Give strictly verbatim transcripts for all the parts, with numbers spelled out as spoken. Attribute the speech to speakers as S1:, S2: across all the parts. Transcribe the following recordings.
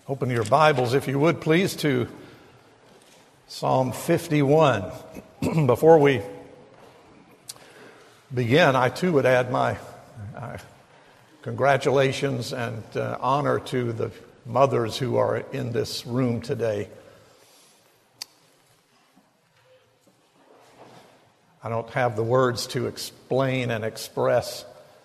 S1: Open your Bibles, if you would, please, to Psalm fifty-one. Before we begin, I too would add my uh, congratulations and uh, honor to the mothers who are in this room today. I don't have the words to explain and express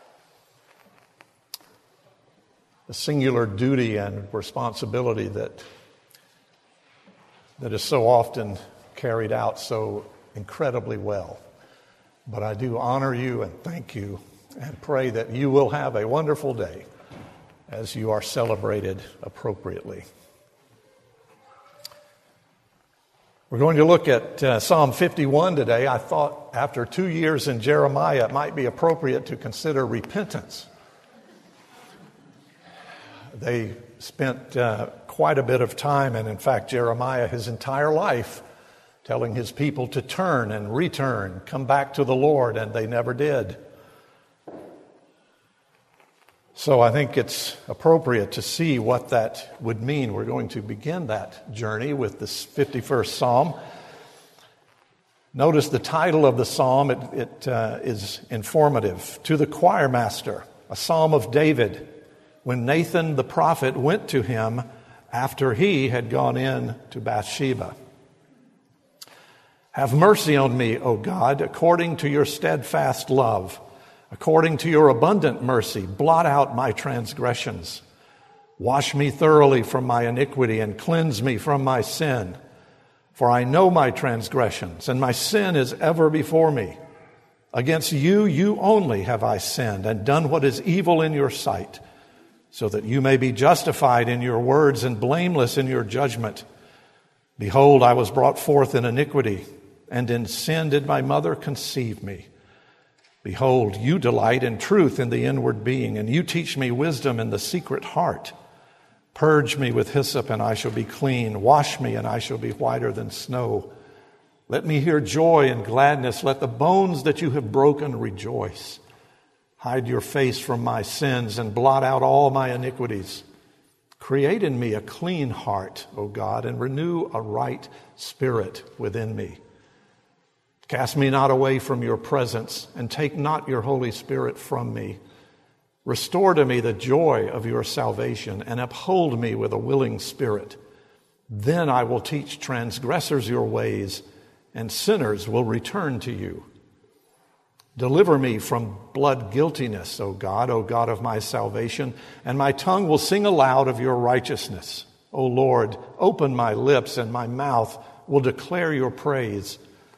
S1: the singular duty and responsibility that that is so often carried out so incredibly well. But I do honor you and thank you and pray that you will have a wonderful day as you are celebrated appropriately. We're going to look at uh, Psalm fifty-one today. I thought after two years in Jeremiah, it might be appropriate to consider repentance. They spent uh, quite a bit of time, and in fact, Jeremiah, his entire life, telling his people to turn and return, come back to the Lord, and they never did. So I think it's appropriate to see what that would mean. We're going to begin that journey with this fifty-first Psalm. Notice the title of the Psalm. It, it uh, is informative. To the choir master, a Psalm of David, when Nathan the prophet went to him after he had gone in to Bathsheba. Have mercy on me, O God, according to your steadfast love. According to your abundant mercy, blot out my transgressions. Wash me thoroughly from my iniquity and cleanse me from my sin. For I know my transgressions, and my sin is ever before me. Against you, you only have I sinned and done what is evil in your sight, so that you may be justified in your words and blameless in your judgment. Behold, I was brought forth in iniquity, and in sin did my mother conceive me. Behold, you delight in truth in the inward being, and you teach me wisdom in the secret heart. Purge me with hyssop, and I shall be clean. Wash me, and I shall be whiter than snow. Let me hear joy and gladness. Let the bones that you have broken rejoice. Hide your face from my sins and blot out all my iniquities. Create in me a clean heart, O God, and renew a right spirit within me. Cast me not away from your presence, and take not your Holy Spirit from me. Restore to me the joy of your salvation, and uphold me with a willing spirit. Then I will teach transgressors your ways, and sinners will return to you. Deliver me from blood guiltiness, O God, O God of my salvation, and my tongue will sing aloud of your righteousness. O Lord, open my lips, and my mouth will declare your praise.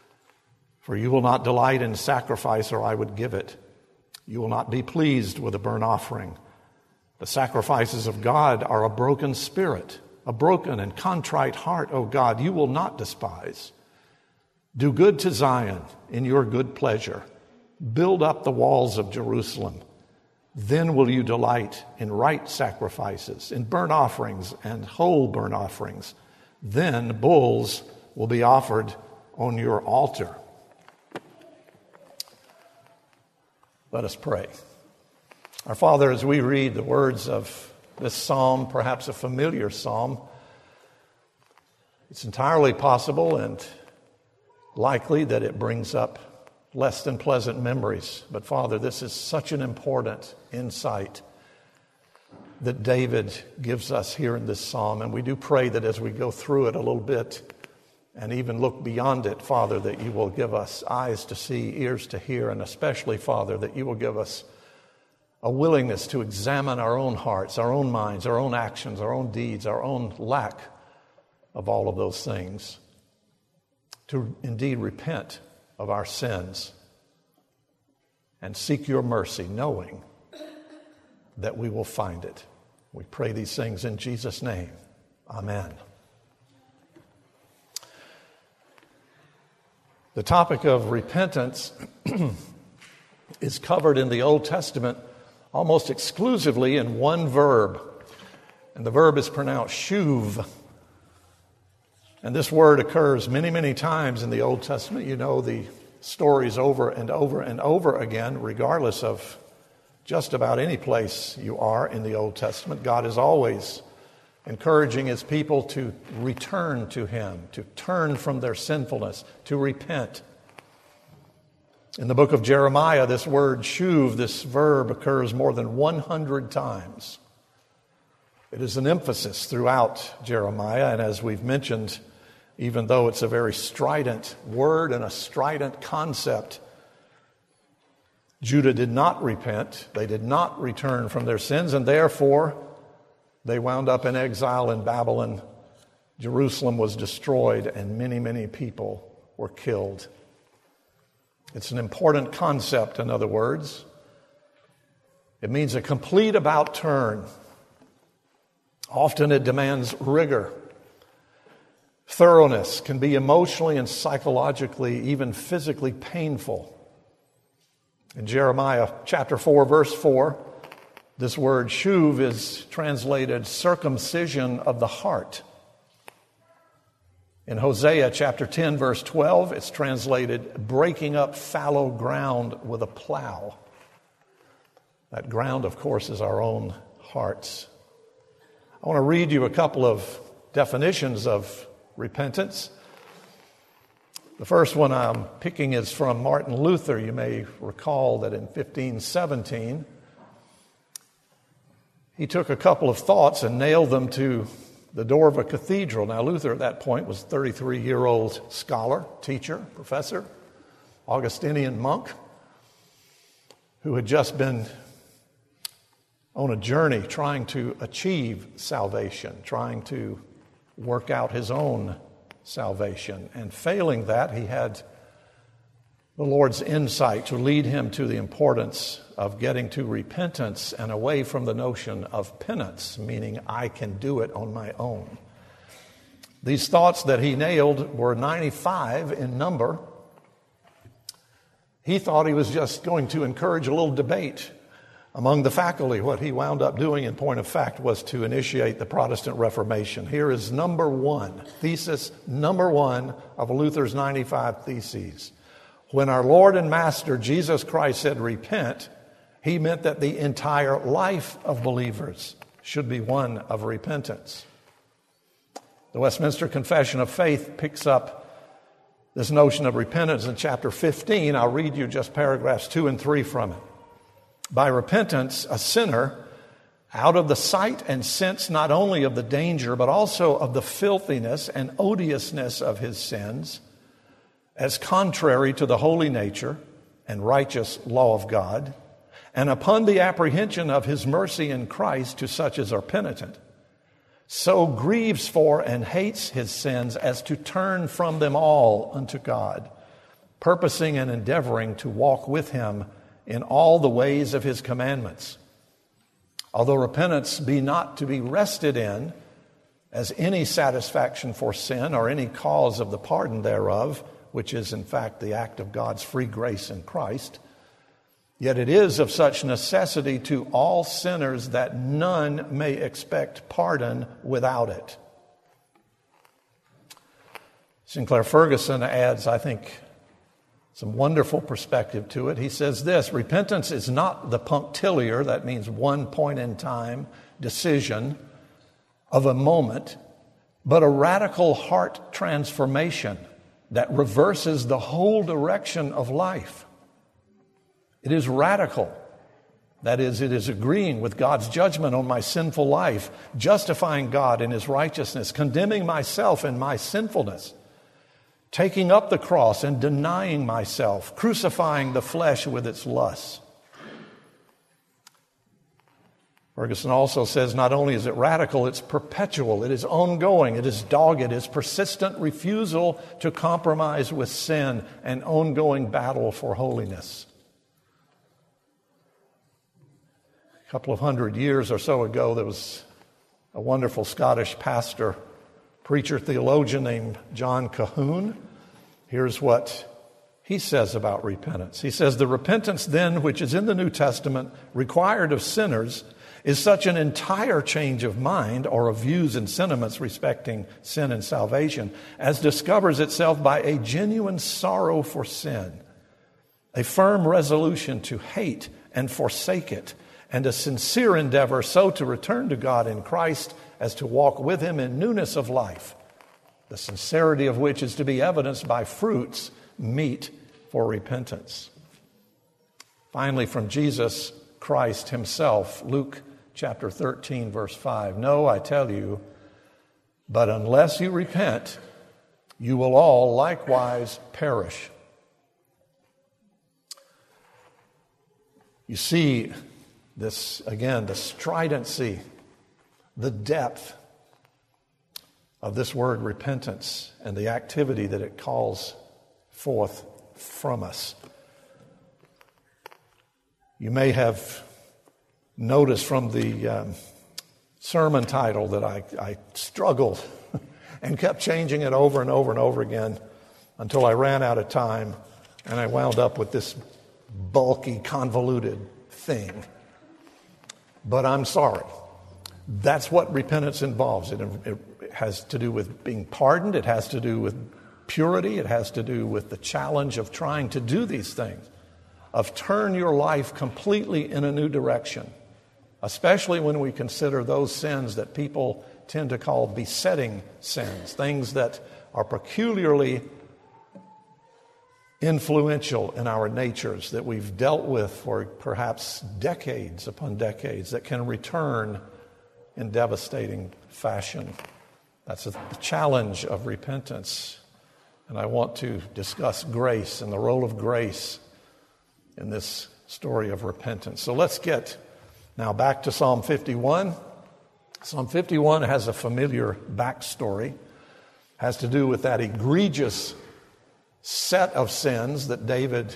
S1: For you will not delight in sacrifice, or I would give it. You will not be pleased with a burnt offering. The sacrifices of God are a broken spirit, a broken and contrite heart, O God, you will not despise. Do good to Zion in your good pleasure. Build up the walls of Jerusalem. Then will you delight in right sacrifices, in burnt offerings and whole burnt offerings. Then bulls will be offered on your altar. Let us pray. Our Father, as we read the words of this psalm, perhaps a familiar psalm, it's entirely possible and likely that it brings up less than pleasant memories. But Father, this is such an important insight that David gives us here in this psalm. And we do pray that as we go through it a little bit and even look beyond it, Father, that you will give us eyes to see, ears to hear, and especially, Father, that you will give us a willingness to examine our own hearts, our own minds, our own actions, our own deeds, our own lack of all of those things, to indeed repent of our sins and seek your mercy, knowing that we will find it. We pray these things in Jesus' name. Amen. The topic of repentance is covered in the Old Testament almost exclusively in one verb, and the verb is pronounced shuv. And this word occurs many, many times in the Old Testament. You know the stories over and over and over again, regardless of just about any place you are in the Old Testament. God is always encouraging his people to return to him, to turn from their sinfulness, to repent. In the book of Jeremiah, this word shuv, this verb, occurs more than one hundred times. It is an emphasis throughout Jeremiah, and as we've mentioned, even though it's a very strident word and a strident concept, Judah did not repent. They did not return from their sins, and therefore they wound up in exile in Babylon. Jerusalem was destroyed, and many, many people were killed. It's an important concept, in other words. It means a complete about turn. Often it demands rigor. Thoroughness can be emotionally and psychologically, even physically painful. In Jeremiah chapter four, verse four, this word shuv is translated circumcision of the heart. In Hosea chapter ten, verse twelve, it's translated breaking up fallow ground with a plow. That ground, of course, is our own hearts. I want to read you a couple of definitions of repentance. The first one I'm picking is from Martin Luther. You may recall that in fifteen seventeen, he took a couple of thoughts and nailed them to the door of a cathedral. Now, Luther at that point was a thirty-three-year-old scholar, teacher, professor, Augustinian monk, who had just been on a journey trying to achieve salvation, trying to work out his own salvation. And failing that, he had the Lord's insight to lead him to the importance of getting to repentance and away from the notion of penance, meaning I can do it on my own. These thoughts that he nailed were ninety-five in number. He thought he was just going to encourage a little debate among the faculty. What he wound up doing, in point of fact, was to initiate the Protestant Reformation. Here is number one, thesis number one of Luther's ninety-five theses. When our Lord and Master Jesus Christ said repent, he meant that the entire life of believers should be one of repentance. The Westminster Confession of Faith picks up this notion of repentance in chapter fifteen. I'll read you just paragraphs two and three from it. By repentance, a sinner, out of the sight and sense not only of the danger, but also of the filthiness and odiousness of his sins, as contrary to the holy nature and righteous law of God, and upon the apprehension of his mercy in Christ to such as are penitent, so grieves for and hates his sins as to turn from them all unto God, purposing and endeavoring to walk with him in all the ways of his commandments. Although repentance be not to be rested in as any satisfaction for sin or any cause of the pardon thereof, which is in fact the act of God's free grace in Christ, yet it is of such necessity to all sinners that none may expect pardon without it. Sinclair Ferguson adds, I think, some wonderful perspective to it. He says this: repentance is not the punctiliar, that means one point in time decision of a moment, but a radical heart transformation that reverses the whole direction of life. It is radical. That is, it is agreeing with God's judgment on my sinful life, justifying God in his righteousness, condemning myself in my sinfulness, taking up the cross and denying myself, crucifying the flesh with its lusts. Ferguson also says not only is it radical, it's perpetual, it is ongoing, it is dogged, it is persistent refusal to compromise with sin, and ongoing battle for holiness. A couple of hundred years or so ago, there was a wonderful Scottish pastor, preacher, theologian named John Cahoon. Here's what he says about repentance. He says, the repentance then which is in the New Testament required of sinners is such an entire change of mind or of views and sentiments respecting sin and salvation as discovers itself by a genuine sorrow for sin, a firm resolution to hate and forsake it, and a sincere endeavor so to return to God in Christ as to walk with him in newness of life, the sincerity of which is to be evidenced by fruits meet for repentance. Finally, from Jesus Christ himself, Luke chapter thirteen, verse five, "No, I tell you, but unless you repent, you will all likewise perish." You see this, again, the stridency, the depth of this word repentance and the activity that it calls forth from us. You may have noticed from the um, sermon title that I, I struggled and kept changing it over and over and over again until I ran out of time and I wound up with this bulky, convoluted thing. But I'm sorry. That's what repentance involves. It, it has to do with being pardoned. It has to do with purity. It has to do with the challenge of trying to do these things, of turn your life completely in a new direction, especially when we consider those sins that people tend to call besetting sins, things that are peculiarly influential in our natures that we've dealt with for perhaps decades upon decades that can return in devastating fashion. That's a, the challenge of repentance. And I want to discuss grace and the role of grace in this story of repentance. So let's get now back to Psalm fifty-one. Psalm fifty-one has a familiar backstory, has to do with that egregious set of sins that David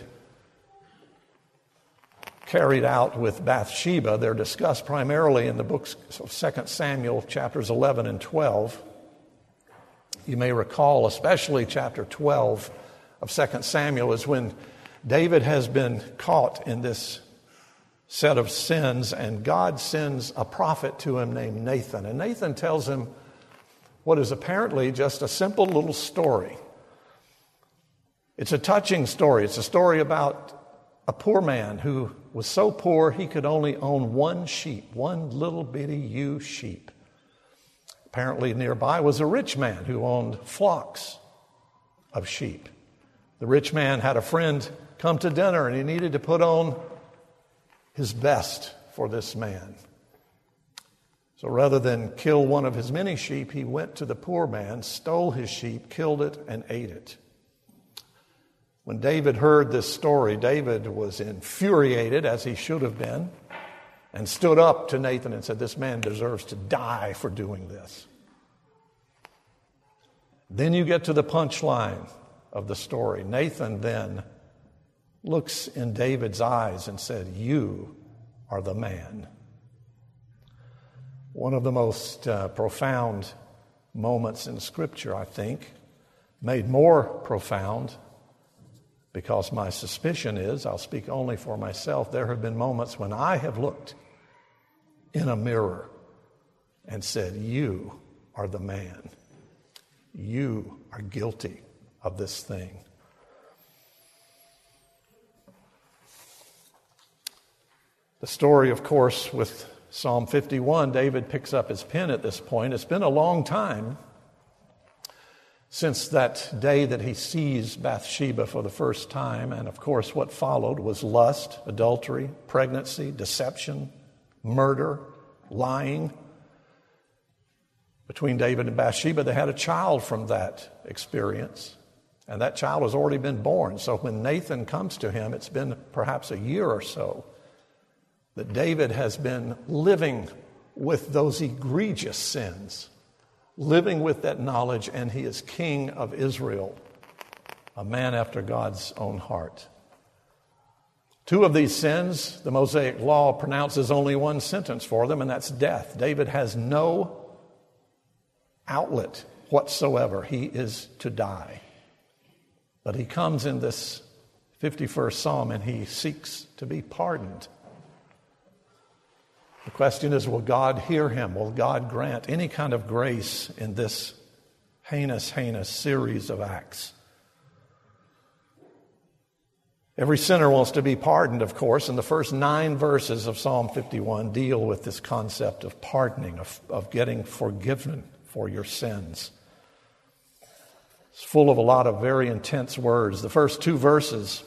S1: carried out with Bathsheba. They're discussed primarily in the books of Second Samuel, chapters eleven and twelve. You may recall, especially chapter twelve of Second Samuel is when David has been caught in this set of sins, and God sends a prophet to him named Nathan. And Nathan tells him what is apparently just a simple little story. It's a touching story. It's a story about a poor man who was so poor he could only own one sheep, one little bitty ewe sheep. Apparently nearby was a rich man who owned flocks of sheep. The rich man had a friend come to dinner and he needed to put on his best for this man. So rather than kill one of his many sheep, he went to the poor man, stole his sheep, killed it, and ate it. When David heard this story, David was infuriated, as he should have been, and stood up to Nathan and said, "This man deserves to die for doing this." Then you get to the punchline of the story. Nathan then looks in David's eyes and said, "You are the man." One of the most uh, profound moments in Scripture, I think, made more profound because my suspicion is, I'll speak only for myself, there have been moments when I have looked in a mirror and said, "You are the man. You are guilty of this thing." The story, of course, with Psalm fifty-one, David picks up his pen at this point. It's been a long time since that day that he sees Bathsheba for the first time. And of course, what followed was lust, adultery, pregnancy, deception, murder, lying. Between David and Bathsheba, they had a child from that experience. And that child has already been born. So when Nathan comes to him, it's been perhaps a year or so that David has been living with those egregious sins, living with that knowledge, and he is king of Israel, a man after God's own heart. Two of these sins, the Mosaic law pronounces only one sentence for them, and that's death. David has no outlet whatsoever. He is to die. But he comes in this fifty-first Psalm and he seeks to be pardoned. The question is, will God hear him? Will God grant any kind of grace in this heinous, heinous series of acts? Every sinner wants to be pardoned, of course, and the first nine verses of Psalm fifty-one deal with this concept of pardoning, of, of getting forgiven for your sins. It's full of a lot of very intense words. The first two verses,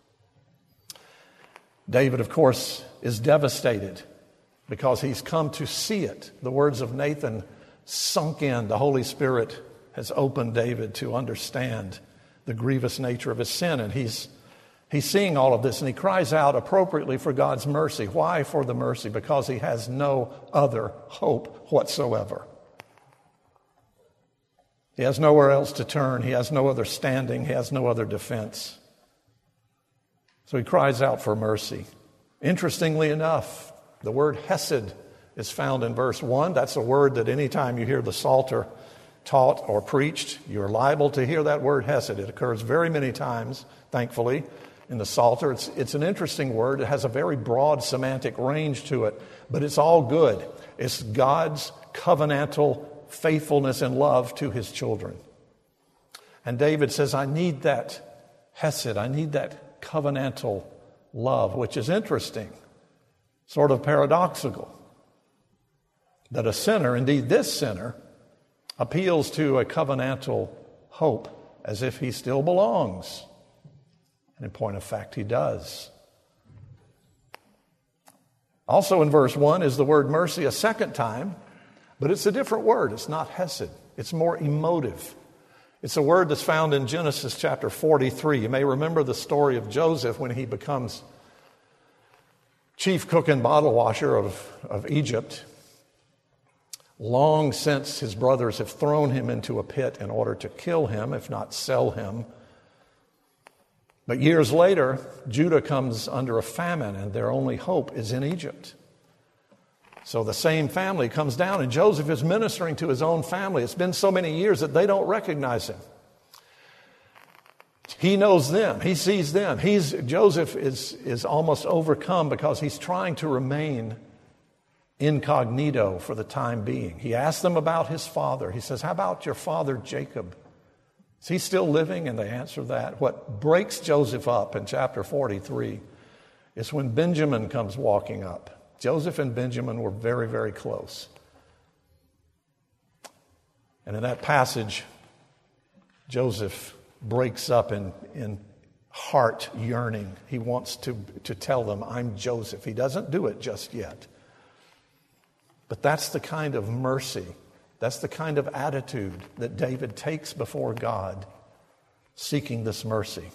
S1: David, of course, is devastated because he's come to see it. The words of Nathan sunk in. The Holy Spirit has opened David to understand the grievous nature of his sin, and he's He's seeing all of this, and he cries out appropriately for God's mercy. Why for the mercy? Because he has no other hope whatsoever. He has nowhere else to turn. He has no other standing. He has no other defense. So he cries out for mercy. Interestingly enough, the word hesed is found in verse one. That's a word that anytime you hear the Psalter taught or preached, you're liable to hear that word hesed. It occurs very many times, thankfully, in the Psalter. It's, it's an interesting word. It has a very broad semantic range to it, but it's all good. It's God's covenantal faithfulness and love to his children. And David says, I need that hesed. I need that covenantal love, which is interesting, sort of paradoxical, that a sinner, indeed this sinner, appeals to a covenantal hope as if he still belongs. And in point of fact, he does. Also in verse one is the word mercy a second time, but it's a different word. It's not hesed. It's more emotive. It's a word that's found in Genesis chapter forty-three. You may remember the story of Joseph when he becomes chief cook and bottle washer of, of Egypt. Long since his brothers have thrown him into a pit in order to kill him, if not sell him. But years later, Judah comes under a famine, and their only hope is in Egypt. So the same family comes down, and Joseph is ministering to his own family. It's been so many years that they don't recognize him. He knows them. He sees them. He's Joseph is, is almost overcome because he's trying to remain incognito for the time being. He asks them about his father. He says, how about your father Jacob? Is he still living? And they answer that. What breaks Joseph up in chapter forty-three is when Benjamin comes walking up. Joseph and Benjamin were very, very close. And in that passage, Joseph breaks up in, in heart yearning. He wants to, to tell them, I'm Joseph. He doesn't do it just yet. But that's the kind of mercy, that's the kind of attitude that David takes before God, seeking this mercy.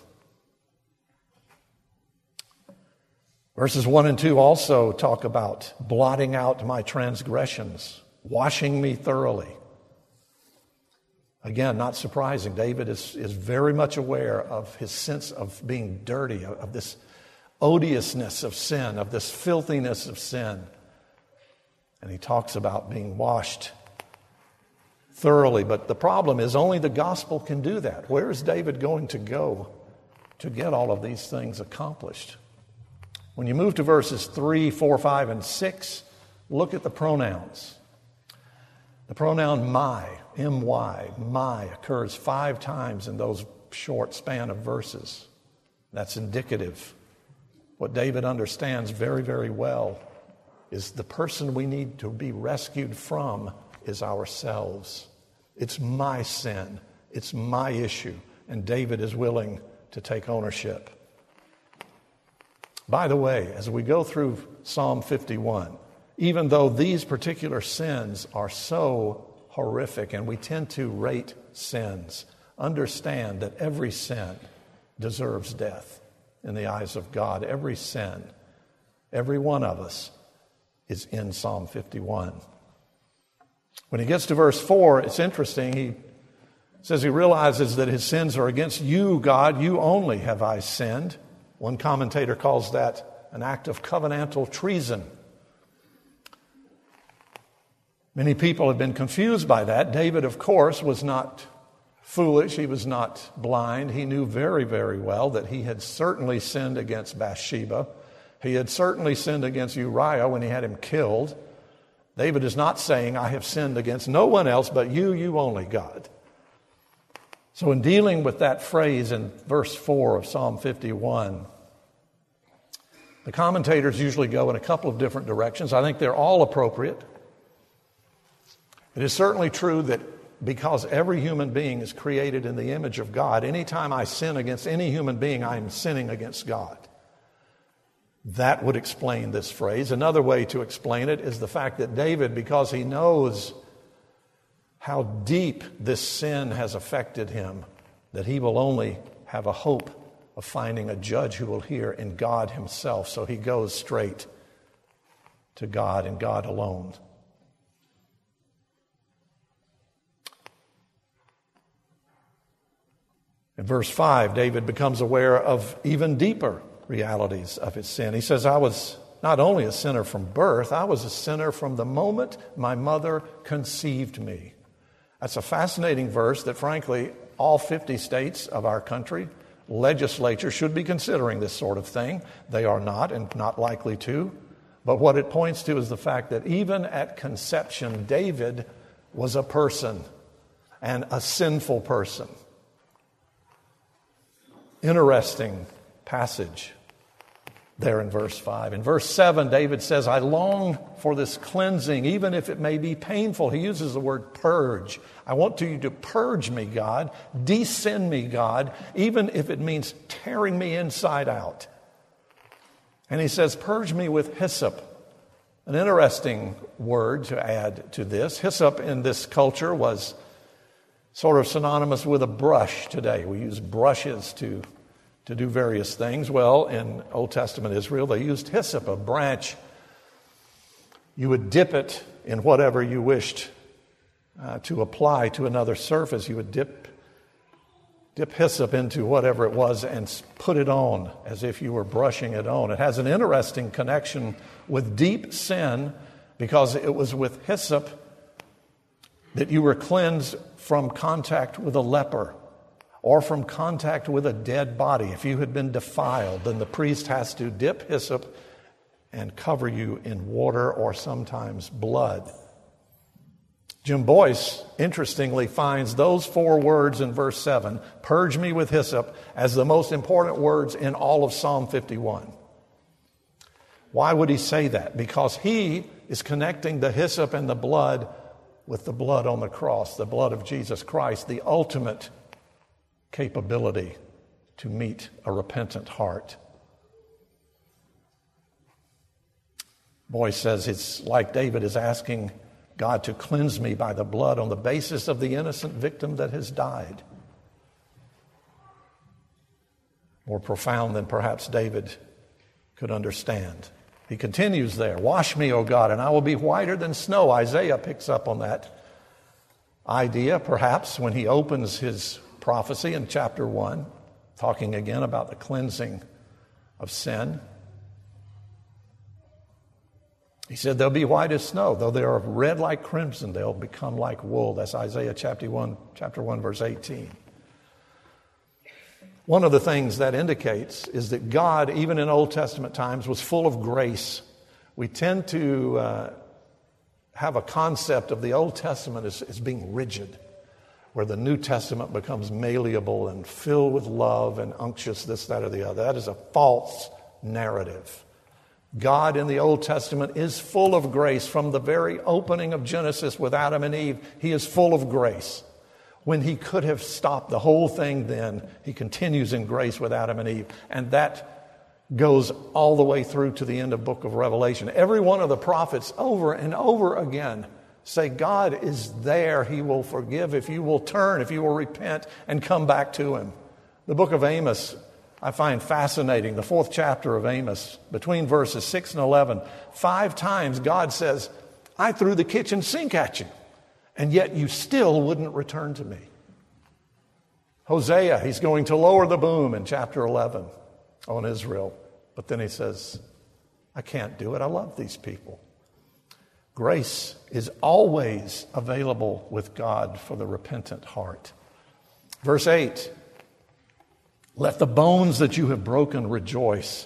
S1: Verses one and two also talk about blotting out my transgressions, washing me thoroughly. Again, not surprising. David is, is very much aware of his sense of being dirty, of this odiousness of sin, of this filthiness of sin. And he talks about being washed thoroughly. But the problem is only the gospel can do that. Where is David going to go to get all of these things accomplished? When you move to verses three, four, five, and six, look at the pronouns. The pronoun my, M Y, my, occurs five times in those short span of verses. That's indicative. What David understands very, very well is the person we need to be rescued from is ourselves. It's my sin. It's my issue. And David is willing to take ownership. By the way, as we go through Psalm fifty-one, even though these particular sins are so horrific and we tend to rate sins, understand that every sin deserves death in the eyes of God. Every sin, every one of us, is in Psalm fifty-one. When he gets to verse four, it's interesting. He says he realizes that his sins are against you, God. You only have I sinned. One commentator calls that an act of covenantal treason. Many people have been confused by that. David, of course, was not foolish. He was not blind. He knew very, very well that he had certainly sinned against Bathsheba. He had certainly sinned against Uriah when he had him killed. David is not saying, I have sinned against no one else but you, you only, God. So in dealing with that phrase in verse four of Psalm fifty-one, The commentators usually go in a couple of different directions. I think they're all appropriate. It is certainly true that because every human being is created in the image of God, anytime I sin against any human being, I am sinning against God. That would explain this phrase. Another way to explain it is the fact that David, because he knows how deep this sin has affected him, that he will only have a hope of finding a judge who will hear in God himself. So he goes straight to God and God alone. In verse five, David becomes aware of even deeper realities of his sin. He says, I was not only a sinner from birth, I was a sinner from the moment my mother conceived me. That's a fascinating verse that, frankly, all fifty states of our country, legislature should be considering this sort of thing. They are not, and not likely to. But what it points to is the fact that even at conception, David was a person, and a sinful person. Interesting passage there in verse five. In verse seven, David says, I long for this cleansing, even if it may be painful. He uses the word purge. I want you to purge me, God, descend me, God, even if it means tearing me inside out. And he says, purge me with hyssop. An interesting word to add to this. Hyssop in this culture was sort of synonymous with a brush today. We use brushes to, to do various things. Well, in Old Testament Israel, they used hyssop, a branch. You would dip it in whatever you wished uh, to apply to another surface. You would dip, dip hyssop into whatever it was and put it on as if you were brushing it on. It has an interesting connection with deep sin because it was with hyssop that you were cleansed from contact with a leper or from contact with a dead body. If you had been defiled, then the priest has to dip hyssop and cover you in water or sometimes blood. Jim Boyce, interestingly, finds those four words in verse seven, purge me with hyssop, as the most important words in all of Psalm fifty-one. Why would he say that? Because he is connecting the hyssop and the blood with the blood on the cross, the blood of Jesus Christ, the ultimate capability to meet a repentant heart. Boyce says it's like David is asking God to cleanse me by the blood on the basis of the innocent victim that has died. More profound than perhaps David could understand. He continues there, wash me, O God, and I will be whiter than snow. Isaiah picks up on that idea, perhaps, when he opens his prophecy in chapter one, talking again about the cleansing of sin. He said, they'll be white as snow. Though they are red like crimson, they'll become like wool. That's Isaiah chapter one, chapter one, verse eighteen. One of the things that indicates is that God, even in Old Testament times, was full of grace. We tend to uh, have a concept of the Old Testament as, as being rigid, where the New Testament becomes malleable and filled with love and unctuous, this, that, or the other. That is a false narrative. God in the Old Testament is full of grace. From the very opening of Genesis with Adam and Eve, he is full of grace. When he could have stopped the whole thing then, he continues in grace with Adam and Eve. And that goes all the way through to the end of the book of Revelation. Every one of the prophets over and over again say God is there. He will forgive if you will turn, if you will repent and come back to him. The book of Amos, I find fascinating. The fourth chapter of Amos, between verses six and eleven, five times God says, I threw the kitchen sink at you, and yet you still wouldn't return to me. Hosea, he's going to lower the boom in chapter eleven on Israel. But then he says, I can't do it. I love these people. Grace is always available with God for the repentant heart. Verse eight, let the bones that you have broken rejoice.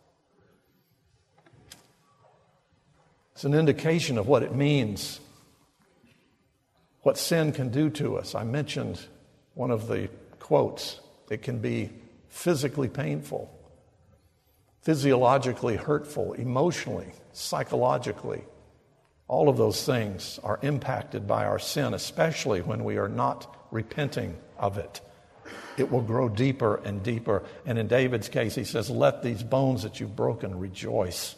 S1: It's an indication of what it means, what sin can do to us. I mentioned one of the quotes. It can be physically painful. physiologically hurtful, emotionally, psychologically. All of those things are impacted by our sin, especially when we are not repenting of it. It will grow deeper and deeper. And in David's case, he says, let these bones that you've broken rejoice.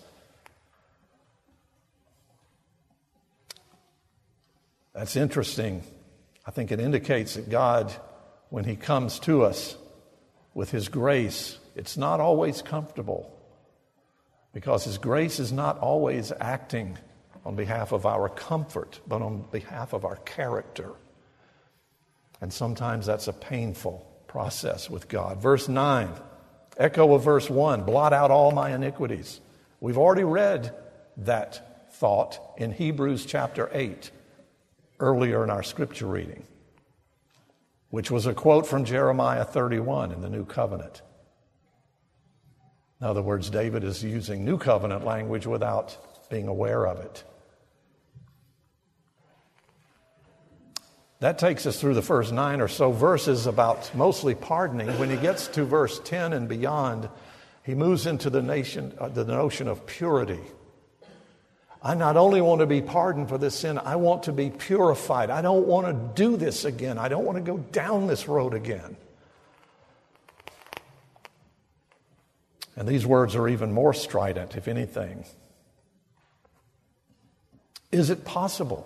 S1: That's interesting. I think it indicates that God, when he comes to us with his grace, it's not always comfortable, because his grace is not always acting on behalf of our comfort, but on behalf of our character. And sometimes that's a painful process with God. Verse nine, echo of verse one, blot out all my iniquities. We've already read that thought in Hebrews chapter eight, earlier in our scripture reading, which was a quote from Jeremiah thirty-one in the New Covenant. In other words, David is using New Covenant language without being aware of it. That takes us through the first nine or so verses about mostly pardoning. When he gets to verse ten and beyond, he moves into the, nation, uh, the notion of purity. I not only want to be pardoned for this sin, I want to be purified. I don't want to do this again. I don't want to go down this road again. And these words are even more strident, if anything. Is it possible,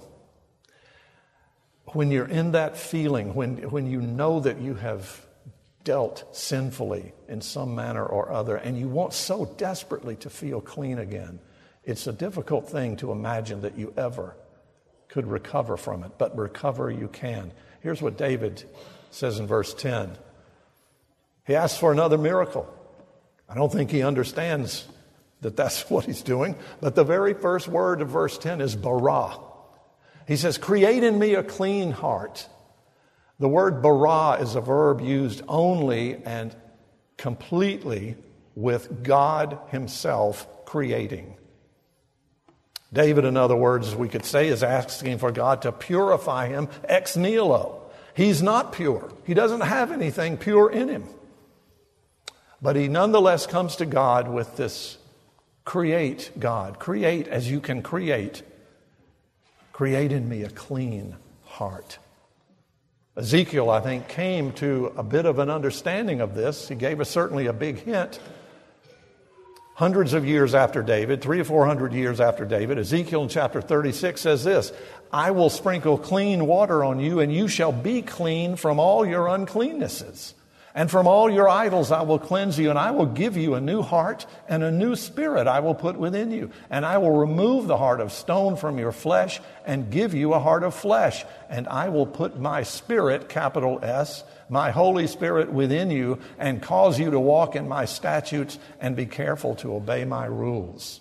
S1: when you're in that feeling, when, when you know that you have dealt sinfully in some manner or other, and you want so desperately to feel clean again, it's a difficult thing to imagine that you ever could recover from it, but recover you can. Here's what David says in verse ten. He asks for another miracle. I don't think he understands that that's what he's doing, but the very first word of verse ten is bara. He says, create in me a clean heart. The word bara is a verb used only and completely with God himself creating. David, in other words, we could say, is asking for God to purify him ex nihilo. He's not pure. He doesn't have anything pure in him. But he nonetheless comes to God with this create, God. Create as you can create. Create in me a clean heart. Ezekiel, I think, came to a bit of an understanding of this. He gave us certainly a big hint. Hundreds of years after David, three or four hundred years after David, Ezekiel in chapter thirty-six says this, I will sprinkle clean water on you, and you shall be clean from all your uncleannesses. And from all your idols I will cleanse you, and I will give you a new heart, and a new spirit I will put within you. And I will remove the heart of stone from your flesh, and give you a heart of flesh. And I will put my spirit, capital S, my Holy Spirit within you, and cause you to walk in my statutes, and be careful to obey my rules.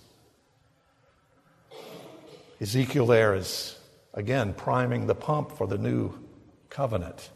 S1: Ezekiel there is, again, priming the pump for the new covenant.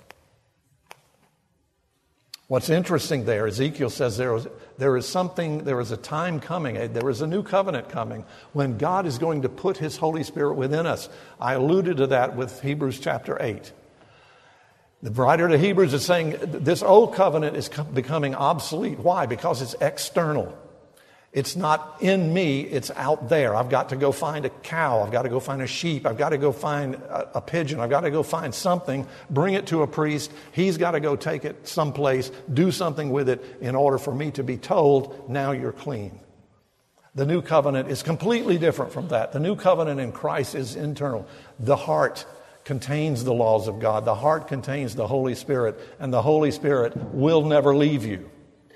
S1: What's interesting there, Ezekiel says there is, there is something, there is a time coming, there is a new covenant coming when God is going to put his Holy Spirit within us. I alluded to that with Hebrews chapter eight. The writer to Hebrews is saying this old covenant is becoming obsolete. Why? Because it's external. It's not in me, it's out there. I've got to go find a cow. I've got to go find a sheep. I've got to go find a, a pigeon. I've got to go find something, bring it to a priest. He's got to go take it someplace, do something with it in order for me to be told, now you're clean. The new covenant is completely different from that. The new covenant in Christ is internal. The heart contains the laws of God. The heart contains the Holy Spirit, and the Holy Spirit will never leave you.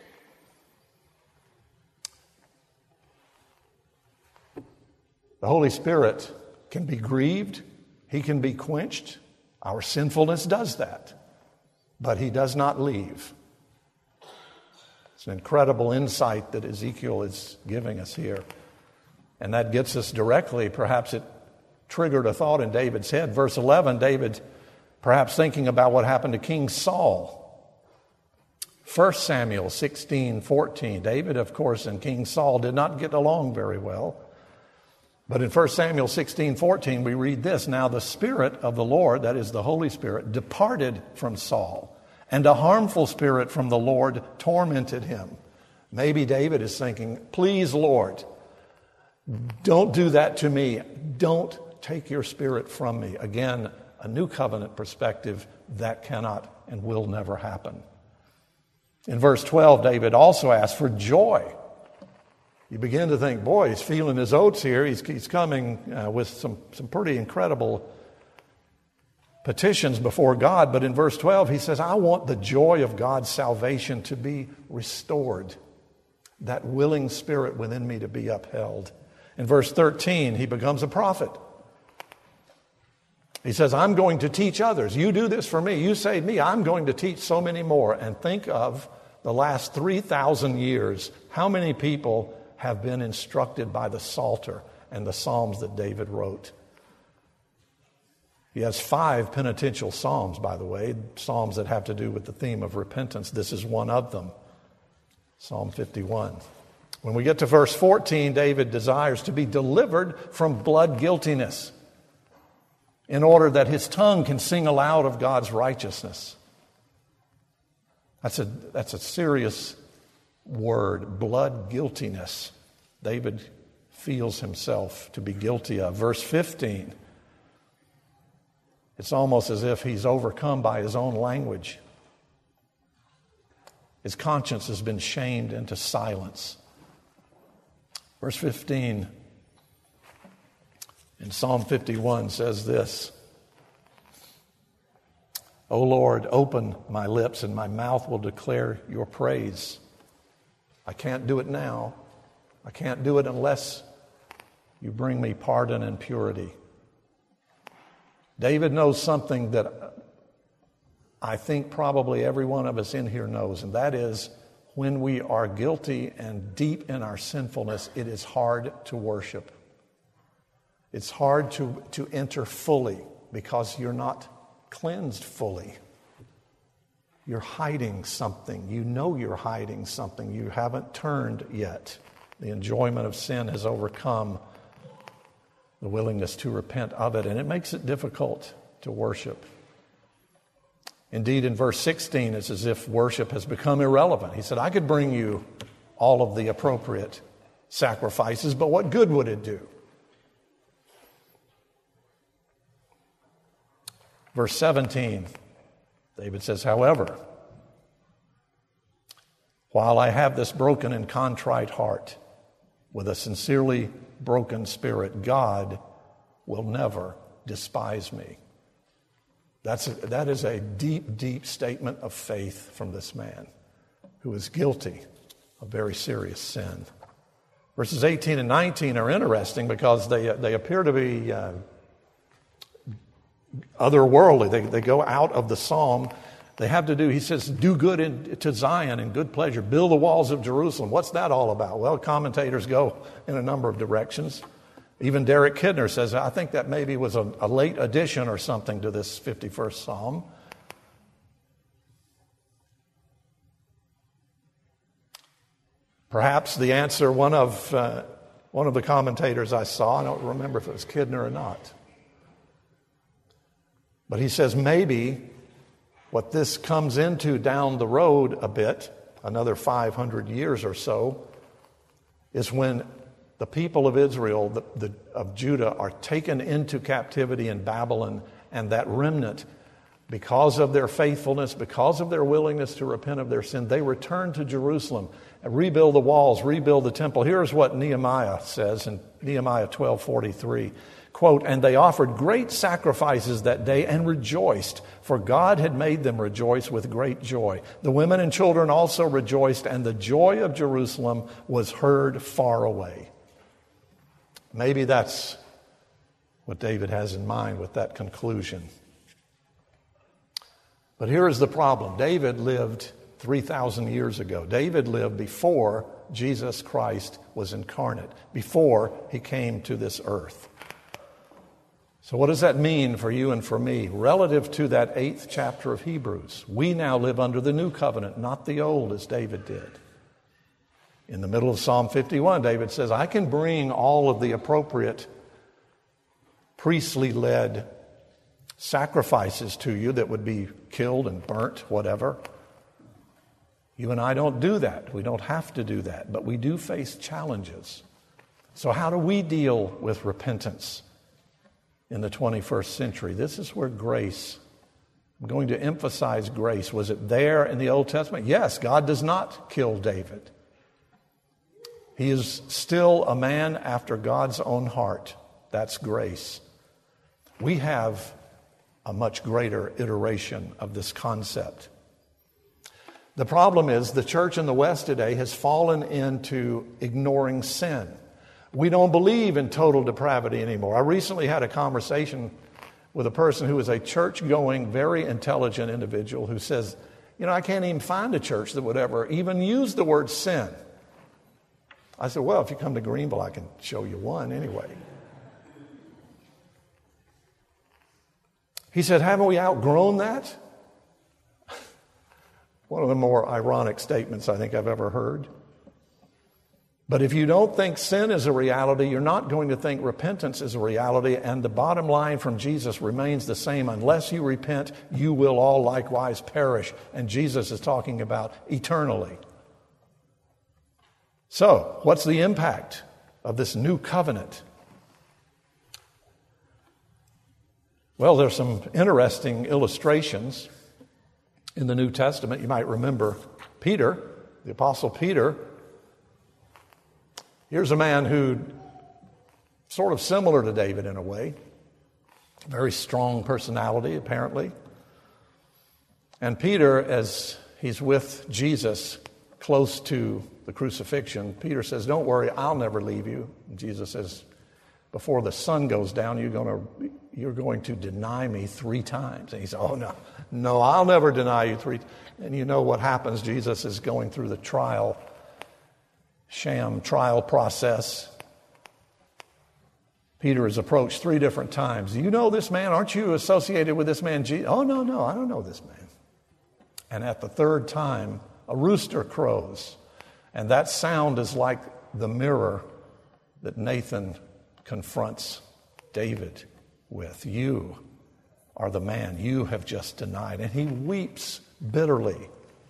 S1: The Holy Spirit can be grieved. He can be quenched. Our sinfulness does that. But he does not leave. It's an incredible insight that Ezekiel is giving us here. And that gets us directly, perhaps it triggered a thought in David's head. Verse eleven, David, perhaps thinking about what happened to King Saul. First Samuel sixteen fourteen. David, of course, and King Saul did not get along very well. But in First Samuel sixteen fourteen, we read this, now the Spirit of the Lord, that is the Holy Spirit, departed from Saul, and a harmful spirit from the Lord tormented him. Maybe David is thinking, please, Lord, don't do that to me. Don't take your Spirit from me. Again, a new covenant perspective, that cannot and will never happen. In verse twelve, David also asked for joy. You begin to think, boy, he's feeling his oats here. He's, he's coming uh, with some, some pretty incredible petitions before God. But in verse twelve, he says, I want the joy of God's salvation to be restored, that willing spirit within me to be upheld. In verse thirteen, he becomes a prophet. He says, I'm going to teach others. You do this for me. You save me. I'm going to teach so many more. And think of the last three thousand years. How many people have been instructed by the Psalter and the Psalms that David wrote? He has five penitential psalms, by the way, psalms that have to do with the theme of repentance. This is one of them, Psalm fifty-one. When we get to verse fourteen, David desires to be delivered from blood guiltiness in order that his tongue can sing aloud of God's righteousness. That's a, that's a serious word, blood guiltiness. David feels himself to be guilty of. Verse fifteen, it's almost as if he's overcome by his own language. His conscience has been shamed into silence. Verse fifteen in Psalm fifty-one says this, O Lord, open my lips and my mouth will declare your praise. I can't do it now. I can't do it unless you bring me pardon and purity. David knows something that I think probably every one of us in here knows, and that is when we are guilty and deep in our sinfulness, it is hard to worship. It's hard to, to enter fully because you're not cleansed fully. You're hiding something. You know you're hiding something. You haven't turned yet. The enjoyment of sin has overcome the willingness to repent of it, and it makes it difficult to worship. Indeed, in verse sixteen, it's as if worship has become irrelevant. He said, I could bring you all of the appropriate sacrifices, but what good would it do? Verse seventeen, David says, however, while I have this broken and contrite heart with a sincerely broken spirit, God will never despise me. That's a, that is a deep, deep statement of faith from this man who is guilty of very serious sin. Verses eighteen and nineteen are interesting because they, they appear to be uh, otherworldly. They, they go out of the psalm. They have to do, he says, do good in, to Zion and good pleasure. Build the walls of Jerusalem. What's that all about? Well, commentators go in a number of directions. Even Derek Kidner says, I think that maybe was a, a late addition or something to this fifty-first Psalm. Perhaps the answer, one of, uh, one of the commentators I saw, I don't remember if it was Kidner or not, but he says maybe what this comes into down the road a bit, another five hundred years or so, is when the people of Israel, the, the, of Judah, are taken into captivity in Babylon, and that remnant, because of their faithfulness, because of their willingness to repent of their sin, they return to Jerusalem and rebuild the walls, rebuild the temple. Here's what Nehemiah says in Nehemiah twelve forty-three. Quote, and they offered great sacrifices that day and rejoiced, for God had made them rejoice with great joy. The women and children also rejoiced, and the joy of Jerusalem was heard far away. Maybe that's what David has in mind with that conclusion. But here is the problem. David lived three thousand years ago. David lived before Jesus Christ was incarnate, before he came to this earth. So what does that mean for you and for me? Relative to that eighth chapter of Hebrews, we now live under the new covenant, not the old as David did. In the middle of Psalm fifty-one, David says, I can bring all of the appropriate priestly-led sacrifices to you that would be killed and burnt, whatever. You and I don't do that. We don't have to do that, but we do face challenges. So how do we deal with repentance in the twenty-first century? This is where grace, I'm going to emphasize grace. Was it there in the Old Testament? Yes, God does not kill David. He is still a man after God's own heart. That's grace. We have a much greater iteration of this concept. The problem is the church in the West today has fallen into ignoring sin. We don't believe in total depravity anymore. I recently had a conversation with a person who is a church-going, very intelligent individual who says, you know, I can't even find a church that would ever even use the word sin. I said, well, if you come to Greenville, I can show you one anyway. He said, haven't we outgrown that? One of the more ironic statements I think I've ever heard. But if you don't think sin is a reality, you're not going to think repentance is a reality. And the bottom line from Jesus remains the same. Unless you repent, you will all likewise perish. And Jesus is talking about eternally. So, what's the impact of this new covenant? Well, there's some interesting illustrations in the New Testament. You might remember Peter, the Apostle Peter. Here's a man who, sort of similar to David in a way, very strong personality apparently. And Peter, as he's with Jesus close to the crucifixion, Peter says, don't worry, I'll never leave you. And Jesus says, before the sun goes down, you're going to you're going to deny me three times. And he said, oh, no, no, I'll never deny you three times. And you know what happens. Jesus is going through the trial, sham trial process. Peter is approached three different times. Do you know this man? Aren't you associated with this man? Jesus? Oh, no, no, I don't know this man. And at the third time, a rooster crows. And that sound is like the mirror that Nathan confronts David with. You are the man you have just denied. And he weeps bitterly,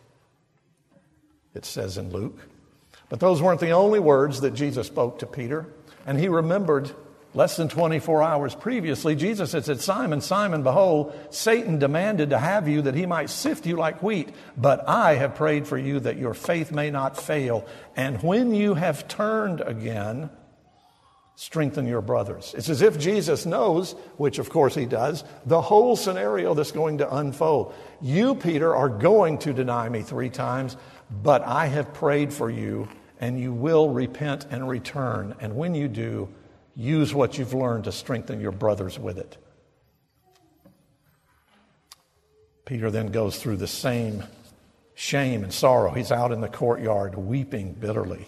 S1: it says in Luke. But those weren't the only words that Jesus spoke to Peter. And he remembered less than twenty-four hours previously, Jesus had said, Simon, Simon, behold, Satan demanded to have you that he might sift you like wheat. But I have prayed for you that your faith may not fail. And when you have turned again, strengthen your brothers. It's as if Jesus knows, which of course he does, the whole scenario that's going to unfold. You, Peter, are going to deny me three times, but I have prayed for you, and you will repent and return. And when you do, use what you've learned to strengthen your brothers with it. Peter then goes through the same shame and sorrow. He's out in the courtyard weeping bitterly.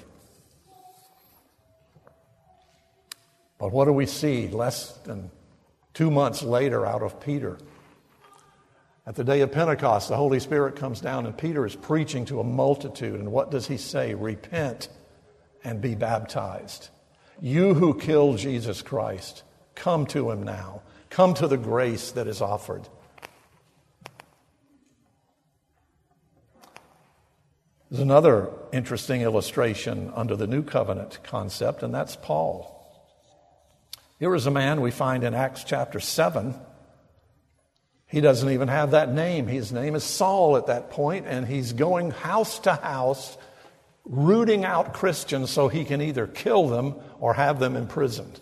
S1: But what do we see less than two months later out of Peter? At the day of Pentecost, the Holy Spirit comes down and Peter is preaching to a multitude. And what does he say? Repent and be baptized. You who killed Jesus Christ, come to him now. Come to the grace that is offered. There's another interesting illustration under the New Covenant concept, and that's Paul. Here is a man we find in Acts chapter seven. He doesn't even have that name. His name is Saul at that point, and he's going house to house, rooting out Christians so he can either kill them or have them imprisoned.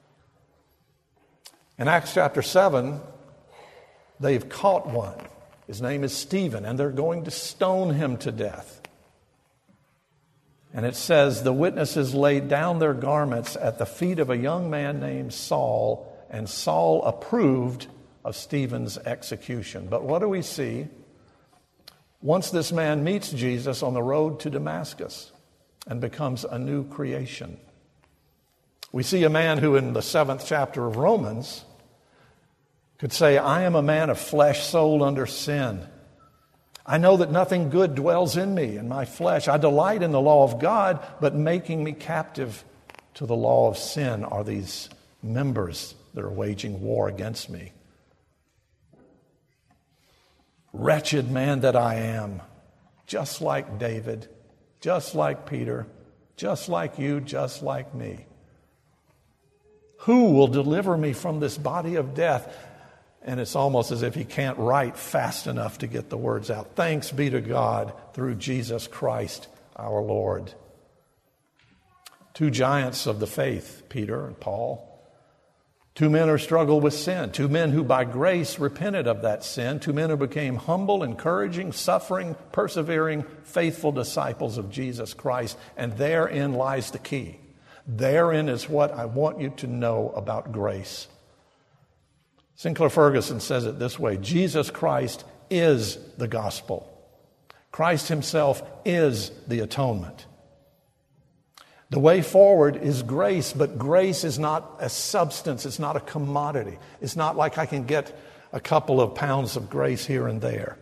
S1: In Acts chapter seven, they've caught one. His name is Stephen, and they're going to stone him to death. And it says, the witnesses laid down their garments at the feet of a young man named Saul, and Saul approved of Stephen's execution. But what do we see? Once this man meets Jesus on the road to Damascus and becomes a new creation, we see a man who in the seventh chapter of Romans could say, I am a man of flesh sold under sin. I know that nothing good dwells in me, in my flesh. I delight in the law of God, but making me captive to the law of sin are these members that are waging war against me. Wretched man that I am. just like David, just like Peter, just like you, just like me. Who will deliver me from this body of death? And it's almost as if he can't write fast enough to get the words out. Thanks be to God through Jesus Christ our Lord. Two giants of the faith, Peter and Paul. Two men who struggled with sin. Two men who by grace repented of that sin. Two men who became humble, encouraging, suffering, persevering, faithful disciples of Jesus Christ. And therein lies the key. Therein is what I want you to know about grace. Sinclair Ferguson says it this way: Jesus Christ is the gospel. Christ himself is the atonement. The way forward is grace, but grace is not a substance. It's not a commodity. It's not like I can get a couple of pounds of grace here and there.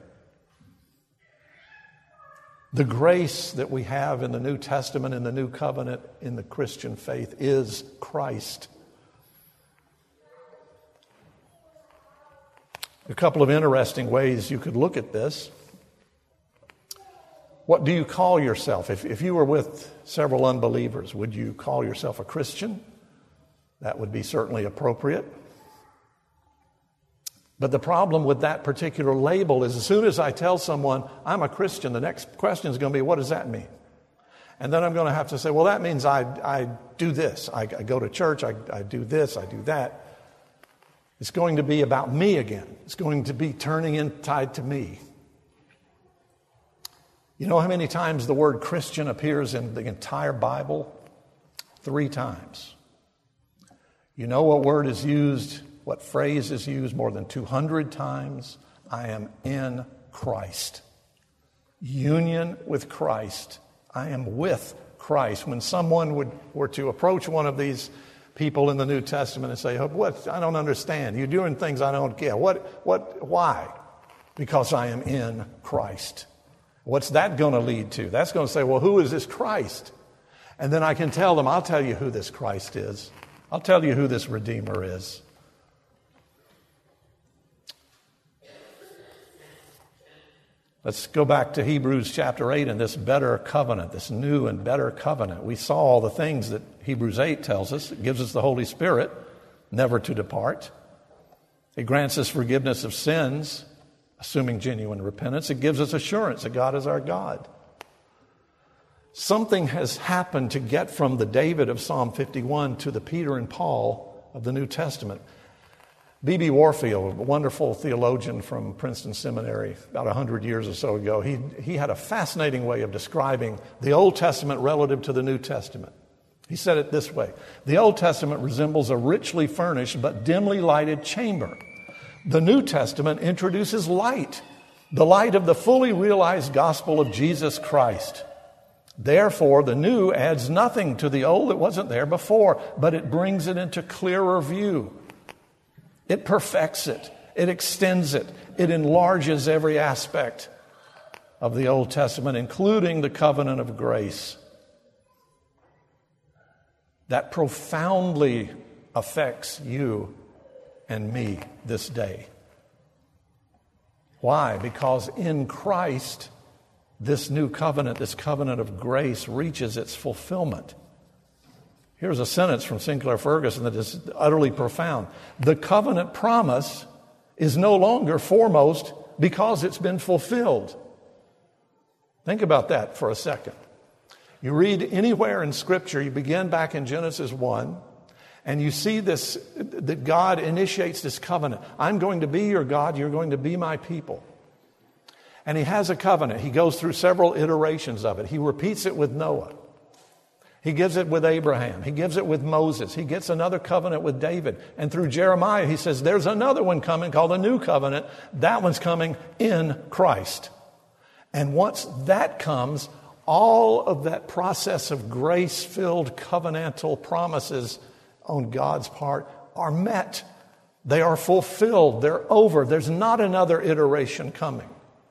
S1: The grace that we have in the New Testament, in the New Covenant, in the Christian faith is Christ. A couple of interesting ways you could look at this. What do you call yourself? If, if you were with several unbelievers, would you call yourself a Christian? That would be certainly appropriate. But the problem with that particular label is as soon as I tell someone I'm a Christian, the next question is going to be, what does that mean? And then I'm going to have to say, well, that means I, I do this. I, I go to church, I, I do this, I do that. It's going to be about me again. It's going to be turning in tied to me. You know how many times the word Christian appears in the entire Bible? Three times. You know what word is used, what phrase is used more than two hundred times? I am in Christ. Union with Christ. I am with Christ. When someone would were to approach one of these people in the New Testament and say, oh, what? I don't understand. You're doing things I don't get. What? What? Why? Because I am in Christ. What's that going to lead to? That's going to say, well, who is this Christ? And then I can tell them, I'll tell you who this Christ is. I'll tell you who this Redeemer is. Let's go back to Hebrews chapter eight and this better covenant, this new and better covenant. We saw all the things that Hebrews eight tells us. It gives us the Holy Spirit, never to depart. It grants us forgiveness of sins, assuming genuine repentance. It gives us assurance that God is our God. Something has happened to get from the David of Psalm fifty-one to the Peter and Paul of the New Testament. B B Warfield, a wonderful theologian from Princeton Seminary about one hundred years or so ago, he, he had a fascinating way of describing the Old Testament relative to the New Testament. He said it this way: the Old Testament resembles a richly furnished but dimly lighted chamber. The New Testament introduces light, the light of the fully realized gospel of Jesus Christ. Therefore, the new adds nothing to the old that wasn't there before, but it brings it into clearer view. It perfects it. It extends it. It enlarges every aspect of the Old Testament, including the covenant of grace. That profoundly affects you and me this day. Why? Because in Christ, this new covenant, this covenant of grace, reaches its fulfillment. Here's a sentence from Sinclair Ferguson that is utterly profound. The covenant promise is no longer foremost because it's been fulfilled. Think about that for a second. You read anywhere in Scripture, you begin back in Genesis one, and you see this, that God initiates this covenant. I'm going to be your God, you're going to be my people. And he has a covenant. He goes through several iterations of it. He repeats it with Noah. He gives it with Abraham. He gives it with Moses. He gets another covenant with David. And through Jeremiah, he says, there's another one coming called a new covenant. That one's coming in Christ. And once that comes, all of that process of grace-filled covenantal promises on God's part are met. They are fulfilled. They're over. There's not another iteration coming.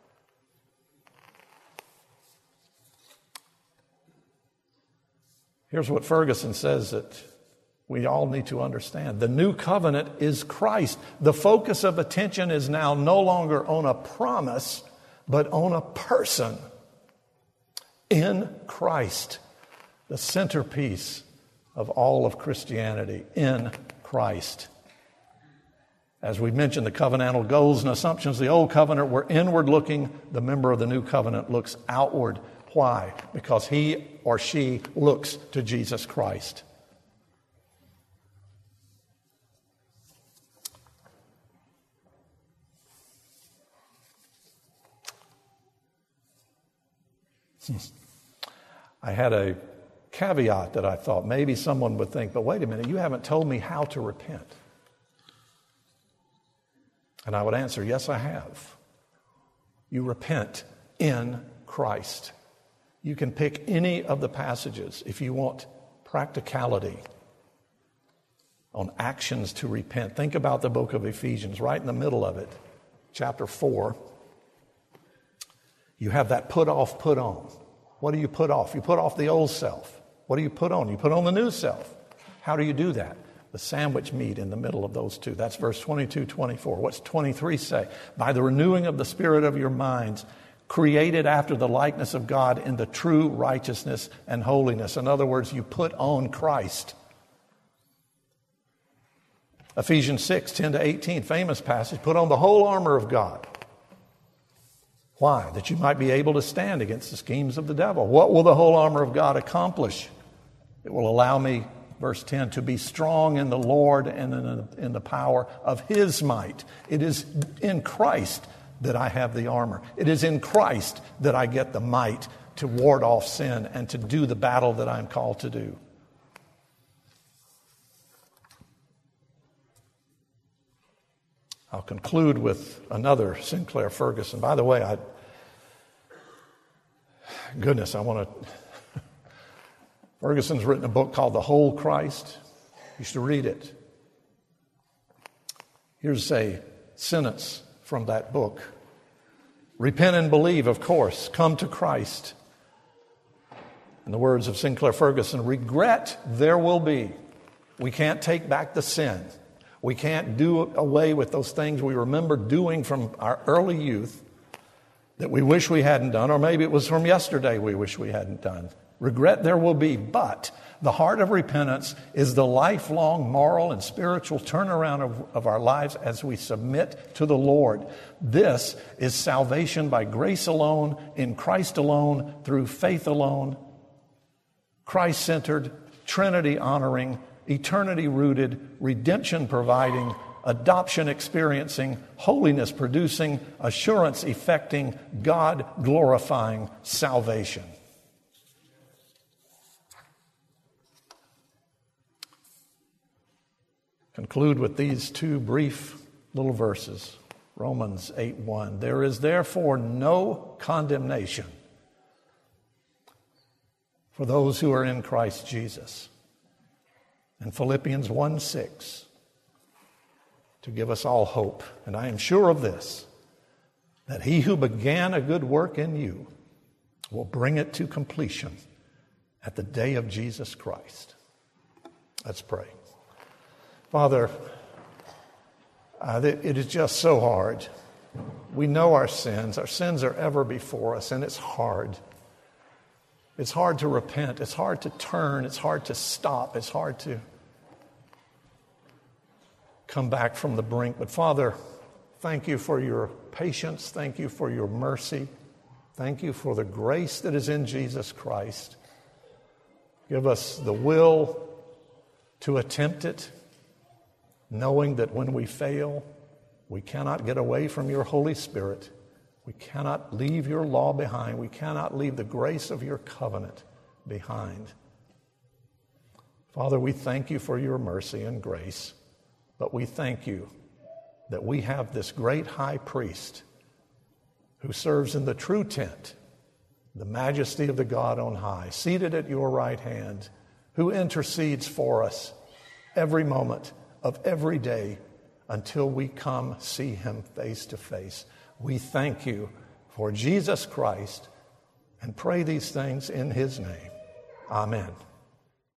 S1: Here's what Ferguson says that we all need to understand. The new covenant is Christ. The focus of attention is now no longer on a promise, but on a person. In Christ, the centerpiece of all of Christianity, in Christ. As we mentioned, the covenantal goals and assumptions of the old covenant were inward looking. The member of the new covenant looks outward. Why? Because he or she looks to Jesus Christ. I had a caveat that I thought maybe someone would think, but wait a minute, you haven't told me how to repent. And I would answer, yes, I have. You repent in Christ. You can pick any of the passages if you want practicality on actions to repent. Think about the book of Ephesians, right in the middle of it, chapter four. You have that put off, put on. What do you put off? You put off the old self. What do you put on? You put on the new self. How do you do that? The sandwich meat in the middle of those two. That's verse twenty-two, twenty-four. What's twenty-three say? By the renewing of the spirit of your minds, created after the likeness of God in the true righteousness and holiness. In other words, you put on Christ. Ephesians six, ten to eighteen, famous passage. Put on the whole armor of God. Why? That you might be able to stand against the schemes of the devil. What will the whole armor of God accomplish? It will allow me, verse ten, to be strong in the Lord and in, in the power of His might. It is in Christ that I have the armor. It is in Christ that I get the might to ward off sin and to do the battle that I'm called to do. I'll conclude with another Sinclair Ferguson. By the way, I, goodness, I want to, Ferguson's written a book called The Whole Christ. You should read it. Here's a sentence from that book. Repent and believe, of course. Come to Christ. In the words of Sinclair Ferguson, regret there will be. We can't take back the sin. We can't do away with those things we remember doing from our early youth that we wish we hadn't done, or maybe it was from yesterday we wish we hadn't done. Regret there will be, but the heart of repentance is the lifelong moral and spiritual turnaround of, of our lives as we submit to the Lord. This is salvation by grace alone, in Christ alone, through faith alone, Christ-centered, Trinity-honoring, eternity-rooted, redemption-providing, adoption-experiencing, holiness-producing, assurance-effecting, God-glorifying salvation. Conclude with these two brief little verses. Romans eight one. There is therefore no condemnation for those who are in Christ Jesus. And Philippians one six, to give us all hope. And I am sure of this, that he who began a good work in you will bring it to completion at the day of Jesus Christ. Let's pray. Father, uh, it is just so hard. We know our sins. Our sins are ever before us, and it's hard. It's hard to repent. It's hard to turn. It's hard to stop. It's hard to come back from the brink. But Father, thank you for your patience. Thank you for your mercy. Thank you for the grace that is in Jesus Christ. Give us the will to attempt it, knowing that when we fail, we cannot get away from your Holy Spirit. We cannot leave your law behind. We cannot leave the grace of your covenant behind. Father, we thank you for your mercy and grace, but we thank you that we have this great high priest who serves in the true tent, the majesty of the God on high, seated at your right hand, who intercedes for us every moment of every day until we come see him face to face. We thank you for Jesus Christ and pray these things in his name. Amen.